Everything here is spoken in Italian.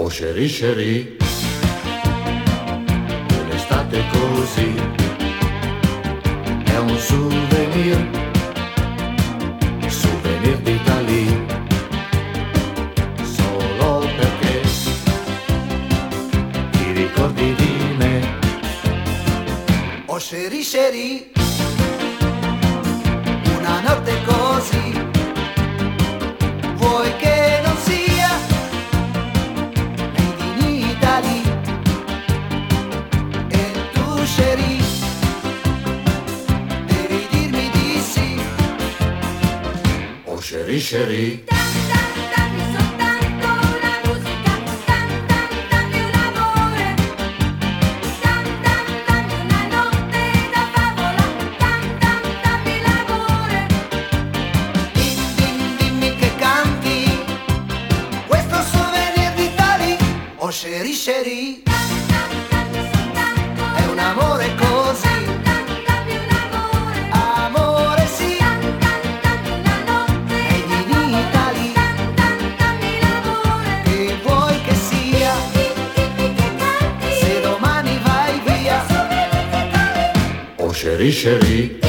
Oh chérie, chérie, un'estate così è un souvenir d'Italie, solo perché ti ricordi di me. Oh chérie, chérie, una notte così, vuoi che non sia made in Italy? E tu chérie, devi dirmi di sì. Oh chérie, chérie, Dammi soltanto la musica, dammi un amore, dammi una notte da favola, dammi l'amore. Dimmi che canti questo souvenir d'Italia. Oh chérie, chérie, è un amore così, Dammi un amore, amore sì, dammi una notte made in Italy. dammi l'amore. Che vuoi che sia, Dimmi che canti, se domani vai via. oh chérie, chérie.